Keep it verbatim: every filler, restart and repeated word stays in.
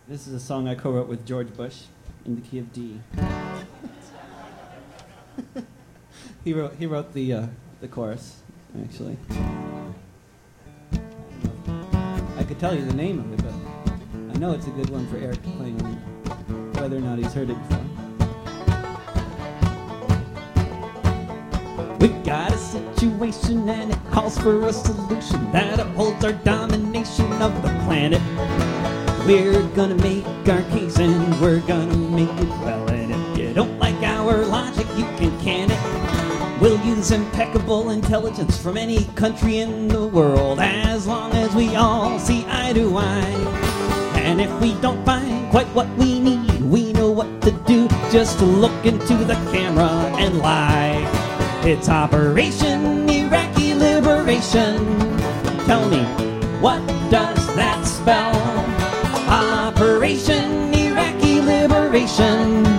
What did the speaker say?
This is a song I co-wrote with George Bush in the key of D. he wrote he wrote the uh, the chorus, actually. I could tell you the name of it, but I know it's a good one for Eric to play on, whether or not he's heard it before. We got a situation and it calls for a solution that upholds our domination of the planet. We're gonna make our case and we're gonna make it well. And if you don't like our logic, you can can it. We'll use impeccable intelligence from any country in the world, as long as we all see eye to eye. And if we don't find quite what we need, we know what to do, just to look into the camera and lie. It's Operation Iraqi Liberation. Tell me, what does that spell? Operation Iraqi Liberation.